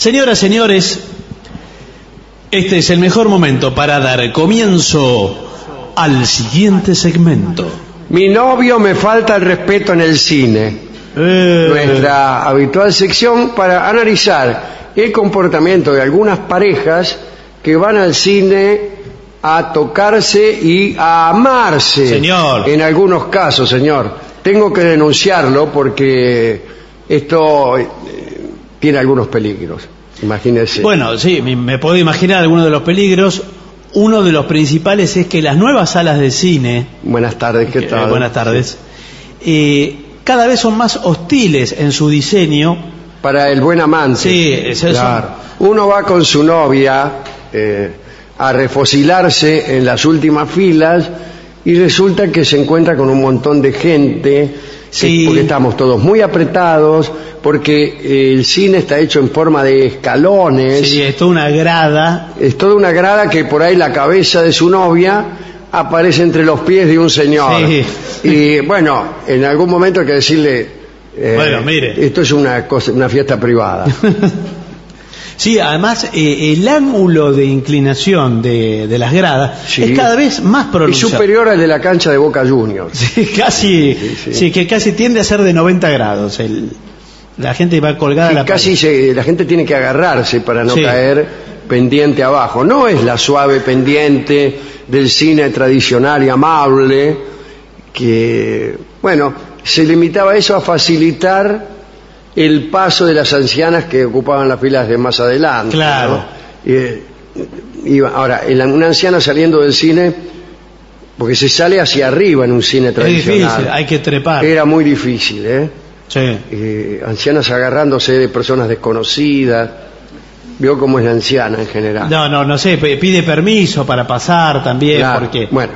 Señoras, señores, este es el mejor momento para dar comienzo al siguiente segmento. Mi novio me falta el respeto en el cine. Nuestra habitual sección para analizar el comportamiento de algunas parejas que van al cine a tocarse y a amarse. Señor. En algunos casos, señor. Tengo que denunciarlo porque esto tiene algunos peligros. Imagínese. Bueno, sí, me puedo imaginar algunos de los peligros. Uno de los principales es que las nuevas salas de cine... Buenas tardes, ¿qué tal? Buenas tardes. Cada vez son más hostiles en su diseño. Para el buen amante. Sí, es eso. Claro. Uno va con su novia a refocilarse en las últimas filas y resulta que se encuentra con un montón de gente. Sí. Porque estamos todos muy apretados, porque el cine está hecho en forma de escalones. Sí, es toda una grada. Es toda una grada que por ahí la cabeza de su novia aparece entre los pies de un señor. Sí. Y bueno, en algún momento hay que decirle, bueno, mire, esto es una fiesta privada. Sí, además el ángulo de inclinación de las gradas es cada vez más pronunciado. Es superior al de la cancha de Boca Juniors. Sí, casi, sí, que casi tiende a ser de 90 grados. La gente va colgada a la casi la gente tiene que agarrarse para no caer pendiente abajo. No es la suave pendiente del cine tradicional y amable que, bueno, se limitaba eso a facilitar el paso de las ancianas que ocupaban las filas de más adelante. Claro. ¿No? Ahora, una anciana saliendo del cine, porque se sale hacia arriba en un cine tradicional. Es difícil, hay que trepar. Era muy difícil, ¿eh? Sí. Ancianas agarrándose de personas desconocidas. Vio cómo es la anciana en general. No sé, pide permiso para pasar también, claro. Porque... Bueno,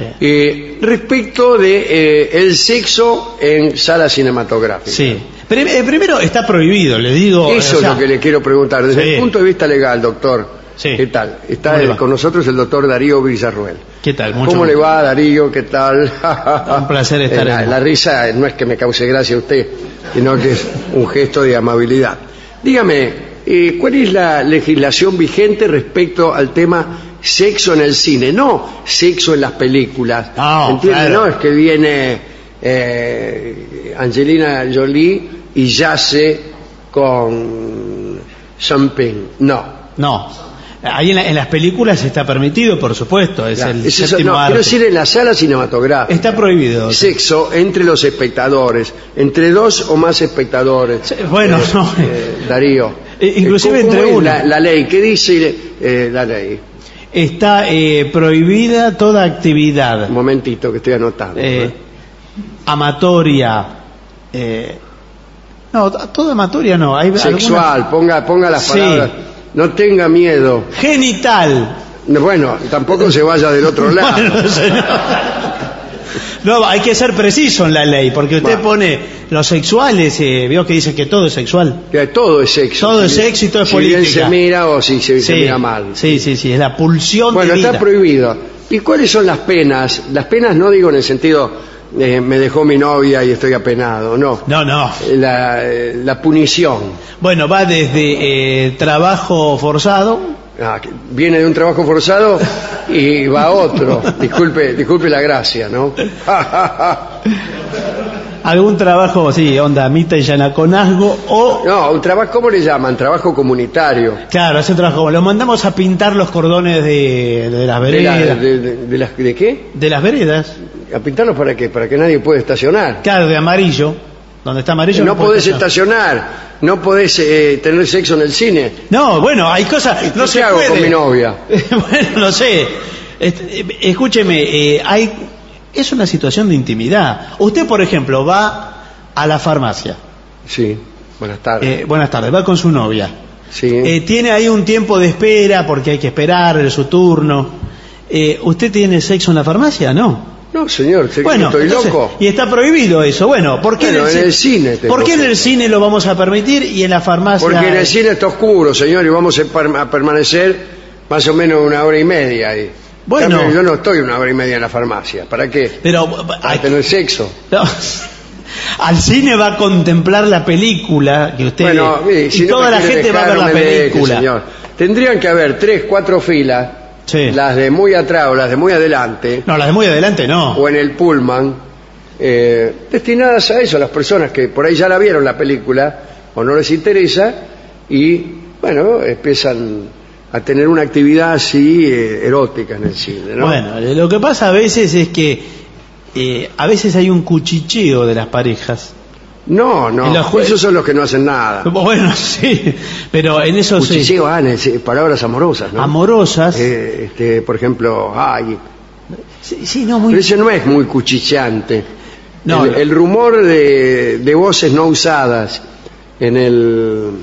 respecto de el sexo en salas cinematográficas. Sí. Primero está prohibido, le digo. Eso es lo que le quiero preguntar. Desde el punto de vista legal, doctor, sí. ¿Qué tal? Está con nosotros el doctor Darío Villarruel. ¿Qué tal? ¿Cómo le va, Darío? ¿Qué tal? Un placer estar aquí. La risa no es que me cause gracia a usted, sino que es un gesto de amabilidad. Dígame, ¿cuál es la legislación vigente respecto al tema sexo en el cine? No sexo en las películas. ¿Entiende? Claro. No es que viene Angelina Jolie y yace con champagne. No. Ahí en las películas está permitido, por supuesto. Es el séptimo arte. Quiero decir, en la sala cinematográfica está prohibido. Sexo entre los espectadores, entre dos o más espectadores. Sí, bueno, no. Darío. Inclusive entre uno. La ley, ¿qué dice la ley? Está prohibida toda actividad. Un momentito que estoy anotando. Amatoria. No, toda amatoria no. Hay sexual, ponga las palabras. No tenga miedo. Genital. Bueno, tampoco se vaya del otro lado. No, hay que ser preciso en la ley, porque usted pone los sexuales, veo que dice que todo es sexual. Todo es sexo. Todo es sexo y todo es política. Si bien se mira o si se mira mal. Sí, es la pulsión de vida. Bueno, está prohibido. ¿Y cuáles son las penas? Las penas no digo en el sentido... me dejó mi novia y estoy apenado. No. La punición. Bueno, va desde trabajo forzado. Viene de un trabajo forzado y va a otro. Disculpe la gracia, ¿no? Algún trabajo, sí, onda mita y llanaconazgo o... No, un trabajo, ¿cómo le llaman? Trabajo comunitario. Claro, ese trabajo. Lo mandamos a pintar los cordones de las veredas. ¿De qué? De las veredas. ¿A pintarlos para qué? Para que nadie pueda estacionar. Claro, de amarillo. Donde está amarillo no podés estacionar. No podés tener sexo en el cine. No, bueno, hay cosas... No se ¿Qué hago puede con mi novia? Bueno, no sé. Escúcheme, es una situación de intimidad. Usted, por ejemplo, va a la farmacia. Sí, buenas tardes. Buenas tardes, va con su novia. Sí. Tiene ahí un tiempo de espera porque hay que esperar su turno. ¿Usted tiene sexo en la farmacia? No. No, señor, bueno, estoy loco. Y está prohibido eso. Bueno, ¿por qué en el cine? ¿Por qué en el cine lo vamos a permitir y en la farmacia? Porque en el cine está oscuro, señor, y vamos a permanecer más o menos 1 hora y media ahí. Bueno, yo no estoy 1 hora y media en la farmacia. ¿Para qué? Pero para tener sexo. No. Al cine va a contemplar la película que usted ve, y toda la gente va a ver la película. Señor. Tendrían que haber 3, 4 filas, sí. Las de muy atrás o las de muy adelante. No, las de muy adelante no. O en el pullman, destinadas a eso, a las personas que por ahí ya la vieron la película o no les interesa y, bueno, empiezan a tener una actividad así erótica en el cine, ¿no? Bueno, lo que pasa a veces es que a veces hay un cuchicheo de las parejas. No, esos son los que no hacen nada. Bueno, sí, pero en eso cuchicheo, palabras amorosas, ¿no? Amorosas. Por ejemplo, ay. Sí, no, muy... Pero ese no es muy cuchicheante. No, el rumor de voces no usadas en el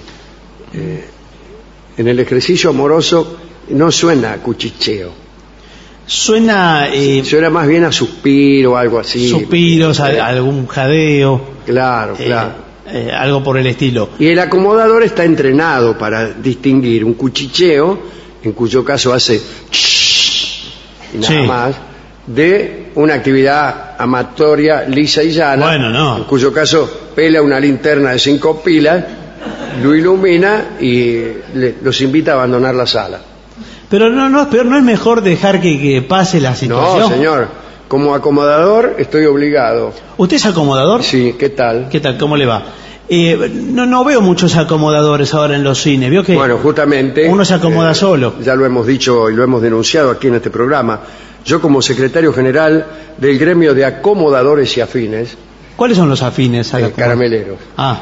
ejercicio amoroso no suena a cuchicheo. Suena más bien a suspiro o algo así. Suspiros, algún jadeo. Claro. Algo por el estilo. Y el acomodador está entrenado para distinguir un cuchicheo, en cuyo caso hace y nada más, de una actividad amatoria lisa y llana. Bueno, no. En cuyo caso pela una linterna de 5 pilas, lo ilumina y los invita a abandonar la sala. Pero no es mejor dejar que pase la situación. No, señor. Como acomodador estoy obligado. ¿Usted es acomodador? Sí, ¿qué tal? ¿Qué tal? ¿Cómo le va? No veo muchos acomodadores ahora en los cines. ¿Vio que bueno, justamente uno se acomoda solo? Ya lo hemos dicho y lo hemos denunciado aquí en este programa. Yo como secretario general del gremio de acomodadores y afines. ¿Cuáles son los afines? Carameleros.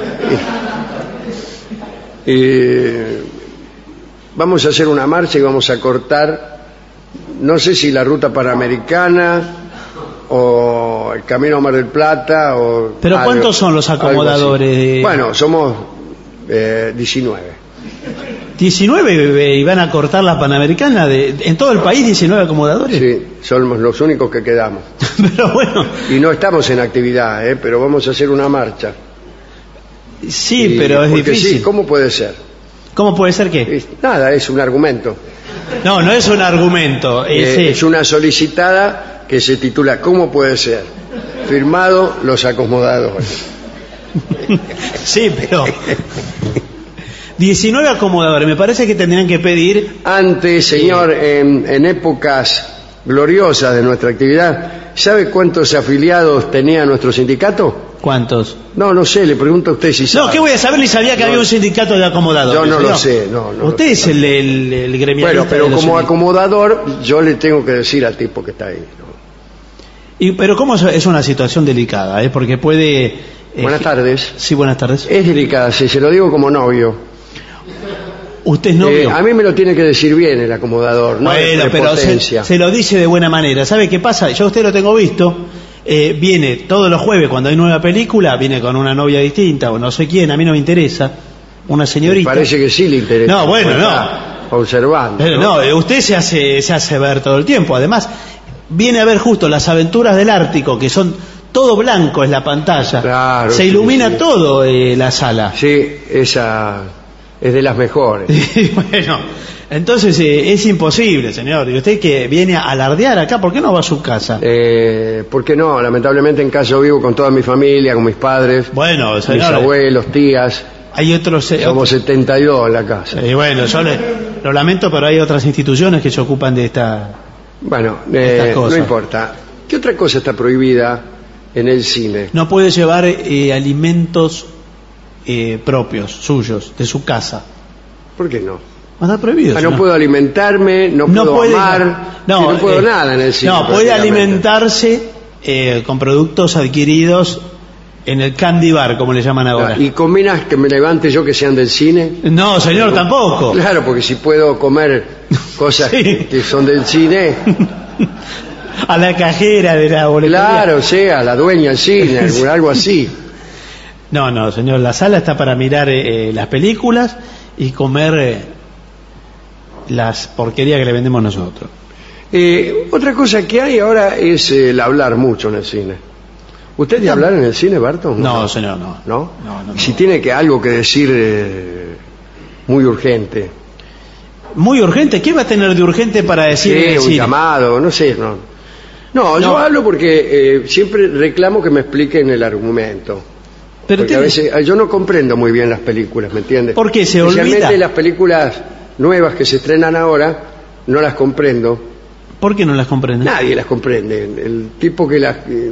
Vamos a hacer una marcha y vamos a cortar, no sé si la ruta panamericana o el camino a Mar del Plata o... ¿Pero cuántos son los acomodadores? Bueno, somos 19. ¿19 y van a cortar la Panamericana? ¿En todo el país 19 acomodadores? Sí, somos los únicos que quedamos. Pero bueno... Y no estamos en actividad, pero vamos a hacer una marcha. Sí, pero es difícil. Sí, ¿cómo puede ser? ¿Cómo puede ser qué? Nada, es un argumento. No es un argumento. Es una solicitada que se titula ¿Cómo puede ser? Firmado los acomodadores. Sí, pero 19 acomodadores, me parece que tendrían que pedir... Antes, señor, en épocas gloriosas de nuestra actividad, ¿sabe cuántos afiliados tenía nuestro sindicato? ¿Cuántos? No sé, le pregunto a usted si sabe. No, ¿qué voy a saber? Ni sabía que había un sindicato de acomodadores. Yo no lo sé, no. Usted es el gremialista. Bueno, pero como acomodador, yo le tengo que decir al tipo que está ahí, ¿no? Pero ¿cómo es una situación delicada? Porque puede... Buenas tardes. Sí, buenas tardes. Es delicada, sí, se lo digo como novio. ¿Usted es novio? A mí me lo tiene que decir bien el acomodador, ¿no? Bueno, pero se lo dice de buena manera. ¿Sabe qué pasa? Yo a usted lo tengo visto. Viene todos los jueves cuando hay nueva película, viene con una novia distinta o no sé quién, a mí no me interesa, una señorita. Me parece que sí le interesa. No, bueno, no. Observando. Pero no, usted se hace ver todo el tiempo. Además, viene a ver justo las aventuras del Ártico, que son todo blanco es la pantalla. Claro, se ilumina todo la sala. Sí, esa es de las mejores. Bueno, entonces es imposible, señor. Y usted que viene a alardear acá, ¿por qué no va a su casa? ¿Por qué no? Lamentablemente en casa yo vivo con toda mi familia, con mis padres, bueno, señor, mis abuelos, tías. Hay otros... Somos 72 en la casa. Bueno, yo lo lamento, pero hay otras instituciones que se ocupan de estas cosas. No importa. ¿Qué otra cosa está prohibida en el cine? No puede llevar alimentos propios, suyos, de su casa. ¿Por qué no? Está prohibido. No puedo alimentarme, no puedo amar, no puedo nada en el cine. No, puede alimentarse con productos adquiridos en el candy bar, como le llaman ahora. ¿Y combinas que me levante yo que sean del cine? No, señor, tampoco. Claro, porque si puedo comer cosas que son del cine... A la cajera de la boletería. Claro, a la dueña del cine, algo así. No, señor, la sala está para mirar las películas y comer las porquerías que le vendemos nosotros. Otra cosa que hay ahora es el hablar mucho en el cine. ¿Usted de hablar en el cine, Barton? No, señor, no. ¿No? No. Si tiene algo que decir muy urgente. ¿Muy urgente? ¿Qué va a tener de urgente para decir en el un cine? Llamado, no sé, no. No, yo hablo porque siempre reclamo que me expliquen el argumento. Pero porque a veces yo no comprendo muy bien las películas, ¿me entiendes? ¿Por qué se olvida? Especialmente las películas nuevas que se estrenan ahora, no las comprendo. ¿Por qué no las comprende? Nadie las comprende. El tipo que las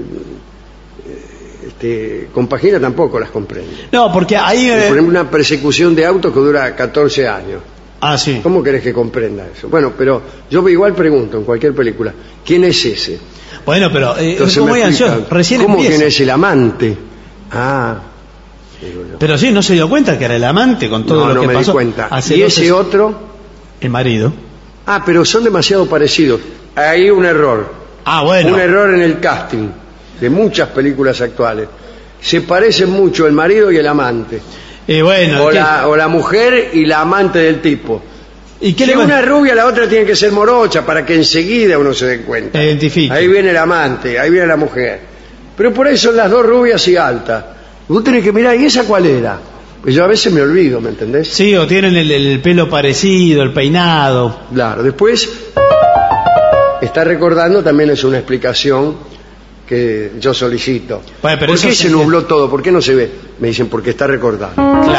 compagina tampoco las comprende. No, porque ahí... Por ejemplo, una persecución de autos que dura 14 años. Ah, sí. ¿Cómo querés que comprenda eso? Bueno, pero yo igual pregunto en cualquier película, ¿quién es ese? Bueno, pero Entonces como me digan yo, explican, recién ¿cómo empieza. quién es el amante? Ah, digo yo. Pero sí, no se dio cuenta que era el amante con todo No, lo no que me pasó. di cuenta. Hace ¿Y 12 ese otro? El marido. Ah, pero son demasiado parecidos. Hay un error. Ah, bueno. Un error en el casting de muchas películas actuales. Se parecen mucho el marido y el amante. Bueno, O la mujer y la amante del tipo. ¿y qué Si le va- una es rubia, la otra tiene que ser morocha para que enseguida uno se dé cuenta. Identifique. Ahí viene el amante, ahí viene la mujer. Pero por ahí son las dos rubias y altas. Vos tenés que mirar, ¿y esa cuál era? Pues yo a veces me olvido, ¿me entendés? Sí, o tienen el pelo parecido, el peinado. Claro, después está recordando también es una explicación que yo solicito. Bueno, pero ¿Por eso qué se se entiende. nubló todo? ¿Por qué no se ve? Me dicen, porque está recordando.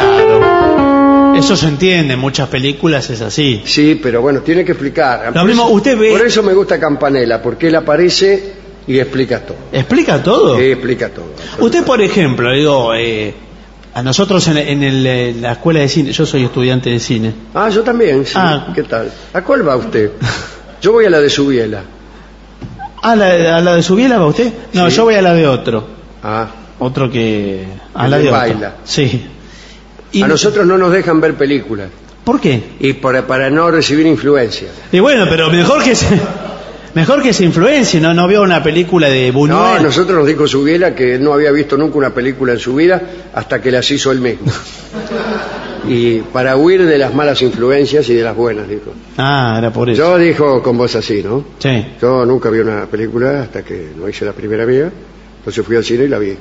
Claro. Eso se entiende, en muchas películas es así. Sí, pero bueno, tiene que explicar. Lo mismo, usted ve... Por eso me gusta Campanella, porque él aparece y explica todo. ¿Explica todo? Sí, explica todo. Usted, por ejemplo, digo, a nosotros en la escuela de cine, yo soy estudiante de cine. Ah, yo también, sí. Ah. ¿Qué tal? ¿A cuál va usted? Yo voy a la de Subiela. ¿A la de Subiela va usted? No, Sí. yo voy a la de otro. Ah, Otro que... A El la de de otro. Baila. Sí. Y- a nosotros no nos dejan ver películas. ¿Por qué? Y para no recibir influencia. Y bueno, pero mejor que se influencie, ¿no? No vio una película de No, Buñuel. a nosotros nos dijo Subiela que él no había visto nunca una película en su vida hasta que las hizo él mismo. Y para huir de las malas influencias y de las buenas, dijo. Ah, era por eso. Yo dijo con voz así, ¿no? Sí. Yo nunca vi una película hasta que no hice la primera mía. Entonces fui al cine y la vi.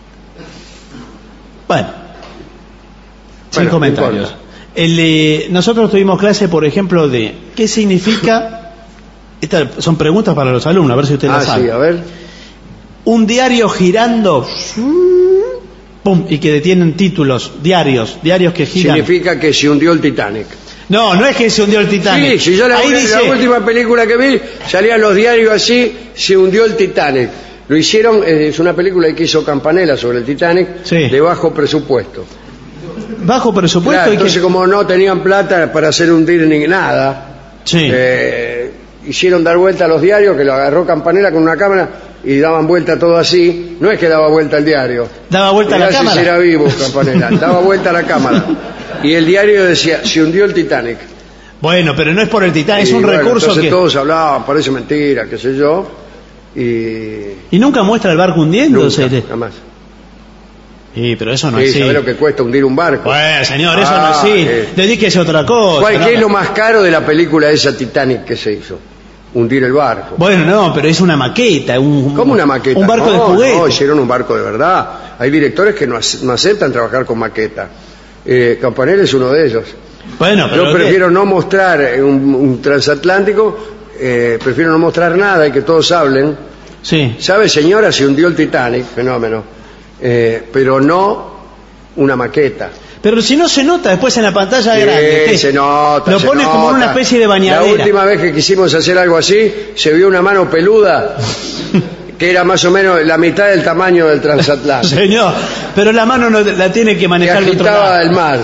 Bueno. Sin Bueno, no comentarios. importa. Nosotros tuvimos clase, por ejemplo, de qué significa... Estas son preguntas para los alumnos, a ver si usted las sabe. Sí, a ver. Un diario girando, pum, y que detienen títulos, diarios que giran. Significa que se hundió el Titanic. No, no es que se hundió el Titanic. Sí, si yo Ahí dice, la última película que vi, salían los diarios así, se hundió el Titanic. Lo hicieron, es una película que hizo Campanella sobre el Titanic, Sí. de bajo presupuesto. bajo presupuesto Claro, y que... entonces como no tenían plata para hacer hundir ni nada, Sí. hicieron dar vuelta a los diarios, que lo agarró Campanella con una cámara y daban vuelta todo así. No es que daba vuelta el diario. Daba vuelta a la Mirá si cámara. era vivo Campanella. Daba vuelta a la cámara. Y el diario decía, se hundió el Titanic. Bueno, pero no es por el Titanic, es Y un bueno, recurso entonces que... todos hablaban, parece mentira, qué sé yo. Y Y nunca muestra el barco hundiéndose. nunca, jamás. Sí, pero eso no Sí, es así. ¿sabés lo que cuesta hundir un barco? Bueno, señor, eso no Ah, es así. Dedíquese a otra cosa. ¿Qué ¿no? es lo más caro de la película esa Titanic que se hizo? Hundir el barco. Bueno, no, pero es una maqueta. ¿Cómo una maqueta? Un barco de juguete. No, hicieron un barco de verdad. Hay directores que no aceptan trabajar con maqueta. Campanella es uno de ellos. Bueno, pero... Yo prefiero no mostrar un transatlántico, prefiero no mostrar nada y que todos hablen. Sí. ¿Sabe, señora? Se hundió el Titanic, fenómeno. Pero no una maqueta. Pero si no se nota después en la pantalla grande. ¿qué? Se nota. Lo se pone como en nota. una especie de bañadera. La última vez que quisimos hacer algo así, se vio una mano peluda que era más o menos la mitad del tamaño del transatlántico. Señor, pero la mano no la tiene que Que manejar de otro agitaba lado. el mar.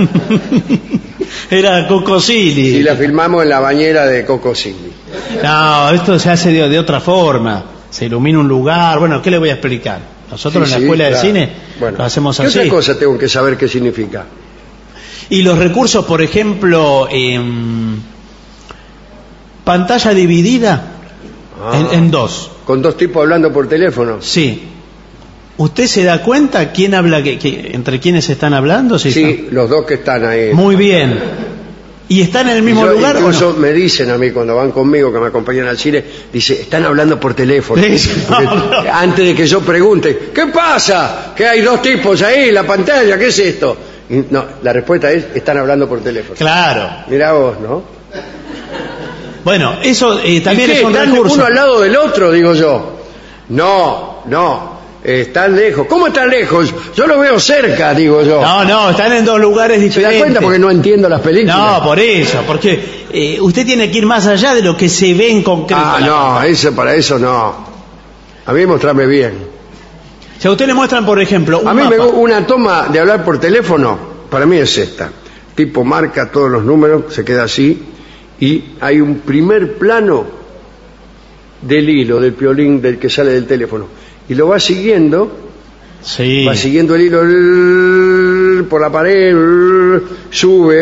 Era Cocosili. Y la filmamos en la bañera de Cocosili. No, esto se hace de otra forma. Se ilumina un lugar. Bueno, ¿qué le voy a explicar? Nosotros Sí, en la sí, escuela claro. de cine Bueno, lo hacemos ¿qué así. otra cosa tengo que saber qué significa? Y los recursos, por ejemplo, pantalla dividida en dos. Con dos tipos hablando por teléfono. Sí. ¿Usted se da cuenta quién habla, entre quiénes están hablando? Sí, los dos que están ahí. Muy bien. ¿Y están en el mismo Yo, lugar o incluso no? me dicen a mí cuando van conmigo, que me acompañan al cine, dice, están hablando por teléfono. Sí, Porque no, no. antes de que yo pregunte, ¿qué pasa? Que hay dos tipos ahí en la pantalla, ¿qué es esto? Y no, la respuesta es, están hablando por teléfono. Claro. Mirá vos, ¿no? Bueno, eso también es un ¿Están recurso. uno al lado del otro, digo yo? No, están lejos. ¿Cómo están lejos? Yo lo veo cerca, digo yo. No, están en dos lugares ¿Se diferentes. da cuenta? Porque no entiendo las películas. No, por eso, porque usted tiene que ir más allá de lo que se ve en concreto. Para eso no. A mí mostrame bien. Si a usted le muestran, por ejemplo, un A mí mapa. una toma de hablar por teléfono, para mí es esta. Tipo marca todos los números, se queda así, y hay un primer plano del hilo, del piolín del que sale del teléfono. Y lo va siguiendo, Sí. va siguiendo el hilo por la pared, sube,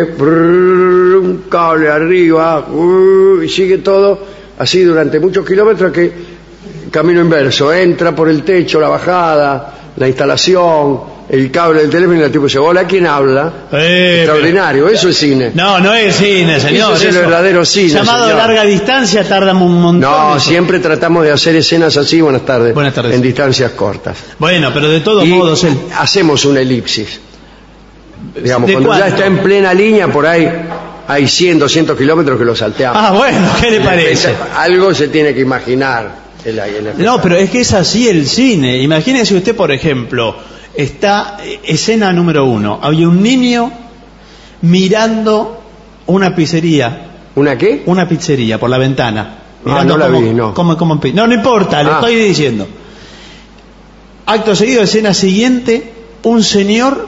un cable arriba, y sigue todo así durante muchos kilómetros, que camino inverso, entra por el techo, la bajada, la instalación, el cable del teléfono, y el tipo dice: hola, ¿quién habla? Extraordinario, eso es cine. No es cine, señor. Eso es el verdadero cine, llamado señor. a larga distancia tarda un montón. No, de- siempre tratamos de hacer escenas así, buenas tardes, en distancias cortas. Bueno, pero de todos Y modos... hacemos una elipsis. Digamos, ¿De cuando ya cuánto? está en plena línea, por ahí hay 100, 200 kilómetros que lo salteamos. Bueno, ¿qué le parece? Algo se tiene que imaginar. el No, pero es que es así el cine. Imagínese usted, por ejemplo, está escena número 1. Hay un niño mirando una pizzería. ¿Una qué? Una pizzería por la ventana. No la vi, no. No importa, le estoy diciendo. Acto seguido, escena siguiente, un señor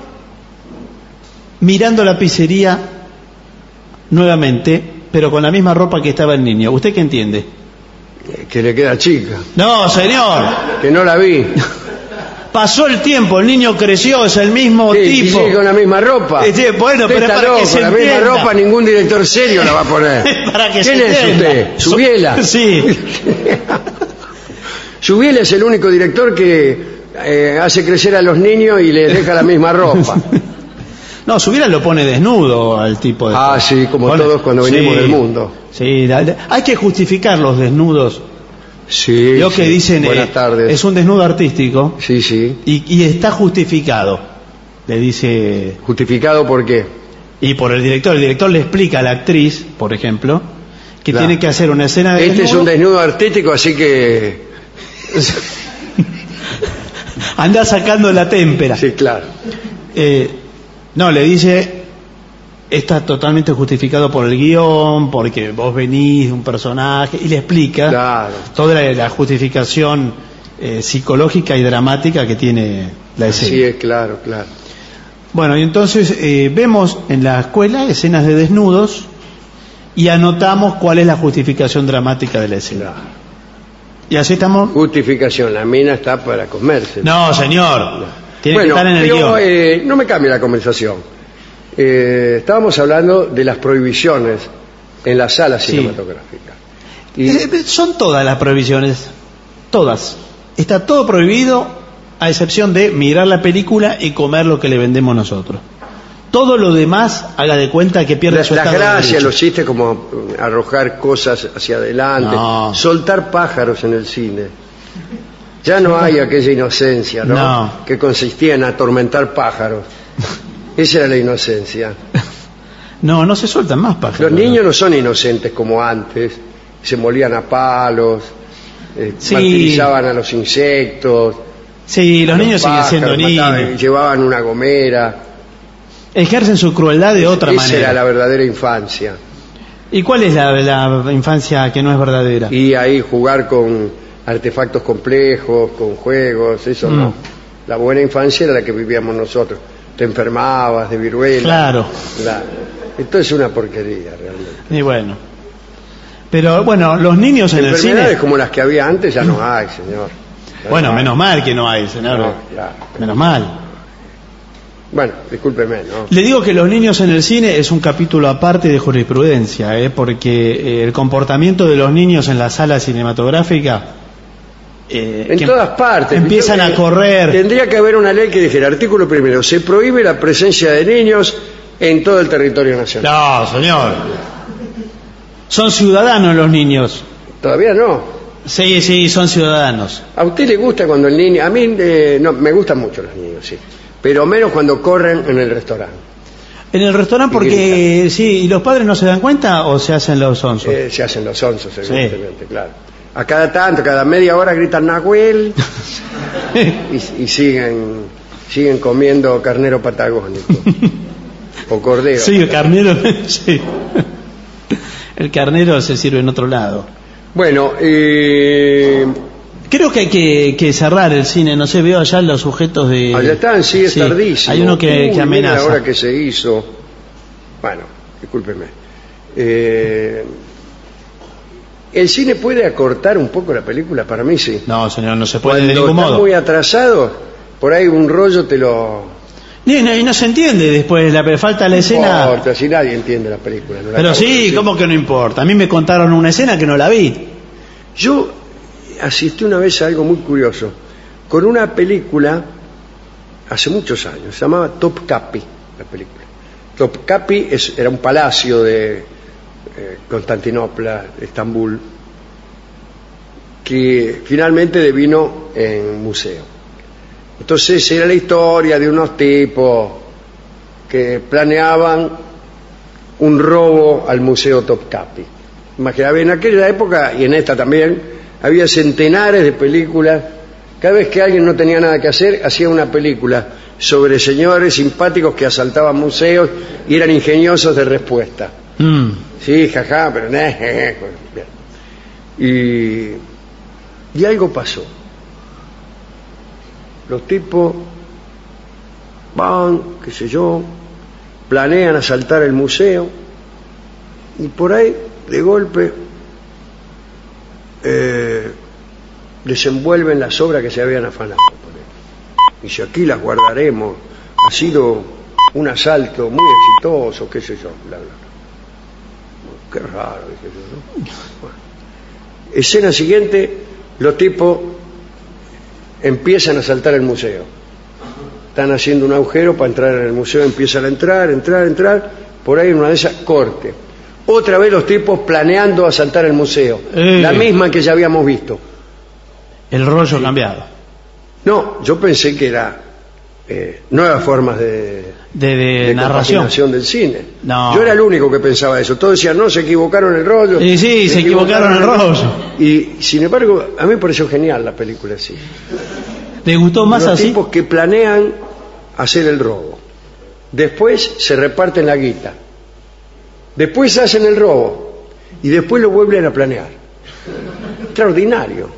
mirando la pizzería nuevamente, pero con la misma ropa que estaba el niño. ¿Usted qué entiende? Que le queda chica. No, señor. Que no la vi. Pasó el tiempo, el niño creció, es el mismo Sí, y tipo. sigue con la misma ropa. Bueno, Usted pero es está para loco, que se la misma entienda. ropa ningún director serio la va a poner. Para que ¿Quién se es entienda. usted? ¿Subiela? Sí. Subiela es el único director que hace crecer a los niños y les deja la misma ropa. No, Subiela lo pone desnudo al tipo de... Sí, como todos cuando venimos del mundo. Sí, hay que justificar los desnudos. Sí, Lo que dicen buenas tardes. es un desnudo artístico. Sí. Y está justificado. Le dice... ¿Justificado por qué? Y por el director. El director le explica a la actriz, por ejemplo, que Claro. tiene que hacer una escena de Este es un desnudo artístico, así que... Anda sacando la témpera. Sí, claro. No, le dice, está totalmente justificado por el guión, porque vos venís de un personaje, y le explica Claro. toda la justificación psicológica y dramática que tiene la escena. Sí, es claro. Bueno, y entonces vemos en la escuela escenas de desnudos y anotamos cuál es la justificación dramática de la escena. Claro. Y así estamos... Justificación, la mina está para comerse. No, señor. Tiene que Bueno, estar en el pero guión. no me cambie la conversación. Estábamos hablando de las prohibiciones en la sala Sí. cinematográfica. Y Son todas las prohibiciones. Todas. Está todo prohibido, a excepción de mirar la película y comer lo que le vendemos nosotros. Todo lo demás, haga de cuenta que pierde su las estado de gracias, derecho. los chistes como arrojar cosas hacia adelante, No. soltar pájaros en el cine. Ya no hay aquella inocencia, ¿no? No. Que consistía en atormentar pájaros. Esa era la inocencia. No se sueltan más pájaros. Los niños no son inocentes como antes. Se molían a palos, Sí. martirizaban a los insectos. Sí, los niños siguen pájaros, siendo mataban, niños. llevaban una gomera. Ejercen su crueldad de otra Esa manera. era la verdadera infancia. ¿Y cuál es la infancia que no es verdadera? Y ahí jugar con artefactos complejos, con juegos, eso no. La buena infancia era la que vivíamos nosotros. Te enfermabas de viruela. Claro. Esto es una porquería realmente. Y bueno. Pero bueno, los niños en el Enfermedades cine... como las que había antes ya no hay, señor. Ya Bueno, no hay. menos mal que no hay, señor. No, claro. Menos mal. Bueno, discúlpeme, ¿no? Le digo que los niños en el cine es un capítulo aparte de jurisprudencia, porque el comportamiento de los niños en la sala cinematográfica En todas partes. empiezan a correr. Tendría que haber una ley que dijera, artículo primero, se prohíbe la presencia de niños en todo el territorio nacional. No, señor. Son ciudadanos los niños. Todavía no. Sí, son ciudadanos. ¿A usted le gusta cuando el niño... A mí no, me gustan mucho los niños, sí. Pero menos cuando corren en el restaurante. En el restaurante porque, sí, ¿y los padres no se dan cuenta o se hacen los sonsos? Se hacen los sonsos, evidentemente, sí. Claro. A cada tanto, cada media hora gritan Nahuel y siguen comiendo carnero patagónico. O cordero. Sí, el carnero, sí. El carnero se sirve en otro lado. Bueno, creo que hay que cerrar el cine. No sé, veo allá los sujetos de... Allá están, sí, es tardísimo. Hay uno que amenaza. La hora que se hizo. Bueno, discúlpeme. ¿El cine puede acortar un poco la película? Para mí sí. No, señor, no se puede de ningún ningún modo. Cuando muy atrasado, por ahí un rollo te lo... Y no se entiende después, falta la escena... No importa, si nadie entiende la película. No la Pero sí, ¿cómo que no importa? A mí me contaron una escena que no la vi. Yo asistí una vez a algo muy curioso, con una película, hace muchos años, se llamaba Topkapi, la película. Topkapi era un palacio de Constantinopla, Estambul, que finalmente devino en museo. Entonces era la historia de unos tipos que planeaban un robo al museo Topkapi. Imagínate, en aquella época y en esta también había centenares de películas. Cada vez que alguien no tenía nada que hacer, hacía una película sobre señores simpáticos que asaltaban museos y eran ingeniosos de respuesta. Sí, jaja, pero y algo pasó. Los tipos van, qué sé yo, planean asaltar el museo y por ahí, de golpe, desenvuelven las obras que se habían afanado. Dice, aquí las guardaremos, ha sido un asalto muy exitoso, qué sé yo, bla, bla. Qué raro, dije yo, ¿no? Bueno. Escena siguiente, los tipos empiezan a asaltar el museo. Están haciendo un agujero para entrar en el museo, empiezan a entrar, por ahí en una de esas, corte. Otra vez los tipos planeando asaltar el museo, la misma que ya habíamos visto. El rollo cambiado. No, yo pensé que era nuevas formas de narración del cine. No. Yo era el único que pensaba eso. Todos decían, no, se equivocaron el rollo. Sí, se equivocaron el rollo. Y sin embargo, a mí me pareció genial la película así. ¿Le gustó más los así? Los tipos que planean hacer el robo. Después se reparten la guita. Después hacen el robo. Y después lo vuelven a planear. Extraordinario.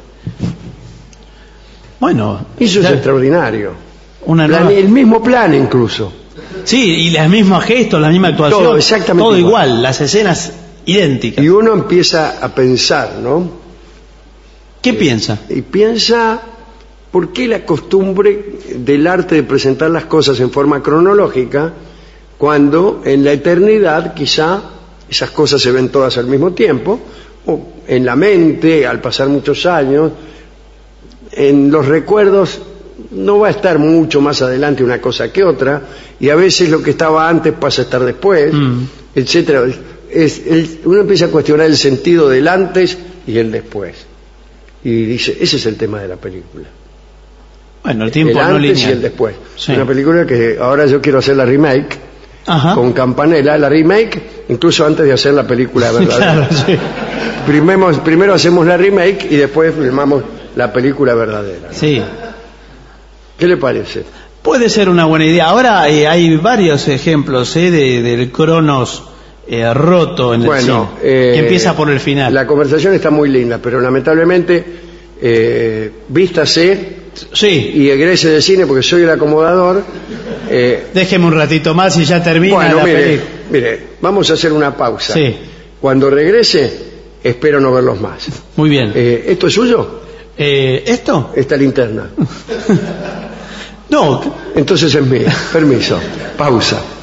Bueno. Eso es extraordinario. Nueva... El mismo plan incluso. Sí, y los mismos gestos, la misma actuación. Todo exactamente todo igual, las escenas idénticas. Y uno empieza a pensar, ¿no? ¿Qué piensa? Y piensa, ¿por qué la costumbre del arte de presentar las cosas en forma cronológica cuando en la eternidad quizá esas cosas se ven todas al mismo tiempo, o en la mente, al pasar muchos años, en los recuerdos no va a estar mucho más adelante una cosa que otra, y a veces lo que estaba antes pasa a estar después, etcétera. Uno empieza a cuestionar el sentido del antes y el después, y dice, ese es el tema de la película. Bueno, el tiempo el no antes lineal. y el después. Sí. Una película que ahora yo quiero hacer la remake. Ajá. Con Campanella, la remake, incluso antes de hacer la película verdadera. Claro, sí. Primero hacemos la remake y después filmamos la película verdadera. Sí. ¿Qué le parece? Puede ser una buena idea. Ahora hay varios ejemplos del Cronos roto en el cine, que empieza por el final. La conversación está muy linda, pero lamentablemente vístase y egrese de cine porque soy el acomodador. Déjeme un ratito más y ya termina la película. Mire, vamos a hacer una pausa. Sí. Cuando regrese, espero no verlos más. Muy bien. ¿Esto es suyo? ¿Esto? Esta linterna. No. Entonces es mío. Permiso. Pausa.